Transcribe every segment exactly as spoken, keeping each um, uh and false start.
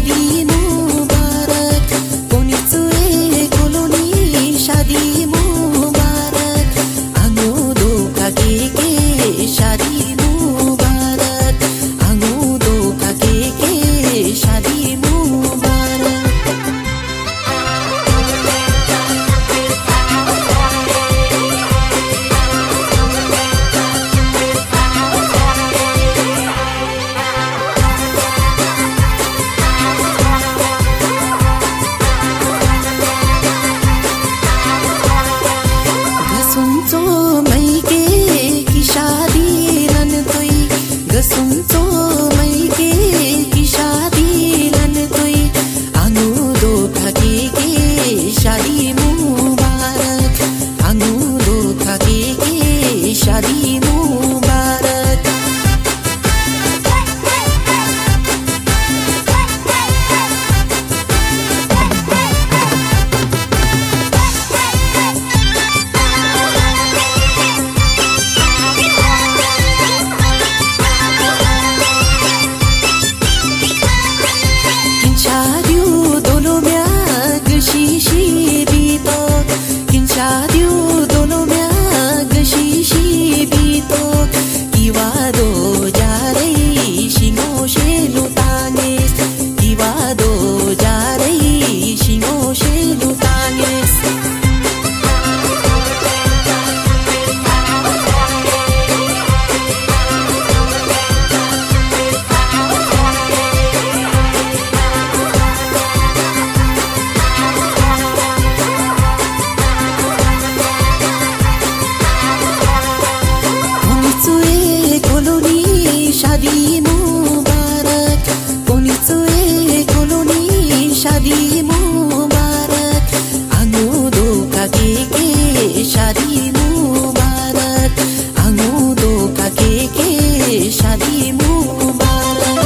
शादी मुबारक कोणीचुए कोलोनी शादी मुबारक आंगो दो काके के शादी मुबारक आंगो दो काके के शादी मुबारक गसुंचो मैके की शादी लन तुई गसुंचो मैके की शादी लन तुई आंगो दो काके के शादी मुबारक आंगो दो काके के शादी मुबारक Kinshadiu dolomia gshishi bito Kinshadiu dolomia gshishi bito Kiwado jarei shingo shelu tanes Kiwado jarei shingo shelu tanes शादी मुबारक कोणीचुए कोलोनी शादी मुबारक आंगो दो काके के शादी मुबारक आंगो दो काके के शादी मुबारक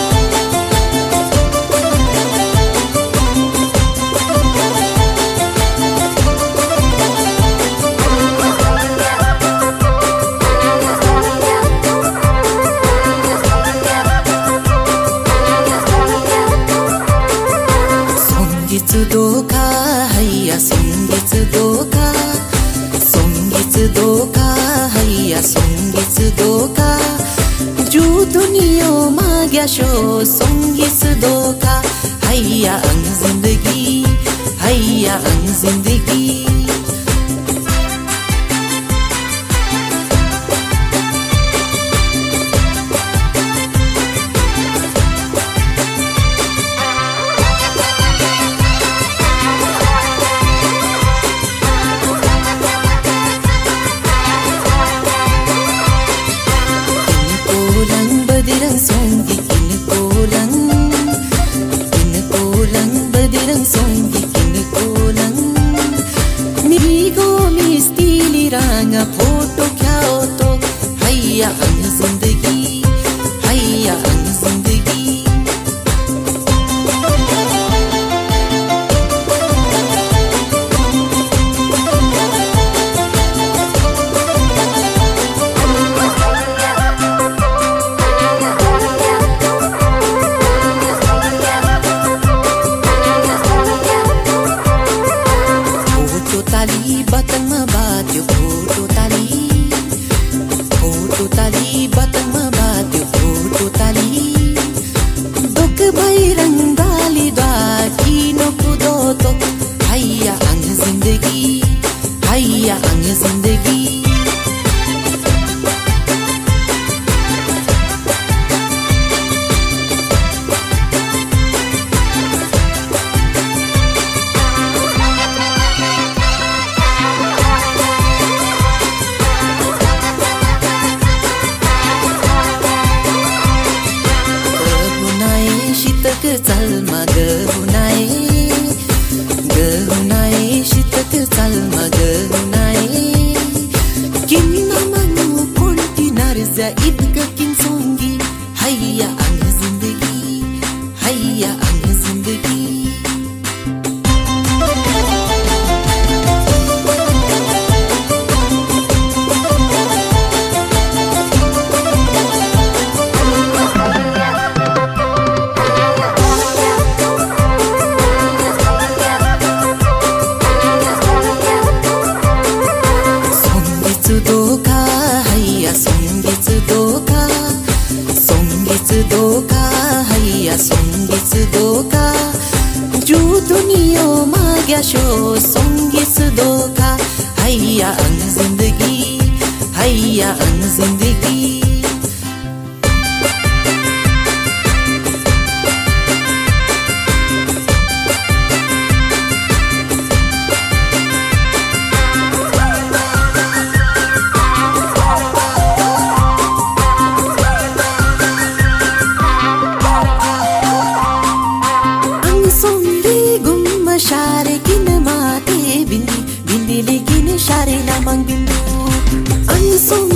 송기츠 도카 하이야 송기츠 도카 송기츠 도카 하이야 송기츠 도카 जो दुनिया मांग्या शो 송기츠 도카 हाइया अंग जिंदगी हाइया अंग जिंदगी Badirang songgi kin kolang kin kolang badirang songgi kin kolang migo mistili ranga photo khyao to hayya ang zindagi hayya ang zindagi tali batang mabatyo photo tali photo tali batang mabatyo photo tali dok bhai rangdali da kino kudo to hayya ang zindagi hayya ang zindagi शीतक चल्मा गहुनाए गहुनाए शीतक चल्मा गहुनाए किन्ना मनु कोणती नारजा इतका किन सोंगी hayya ang जिंदगी hayya ang जिंदगी gya sho songi sudoka hayya ang zindagi hayya ang zindagi share kin mate bindi bindi lekin share namang bindu ang so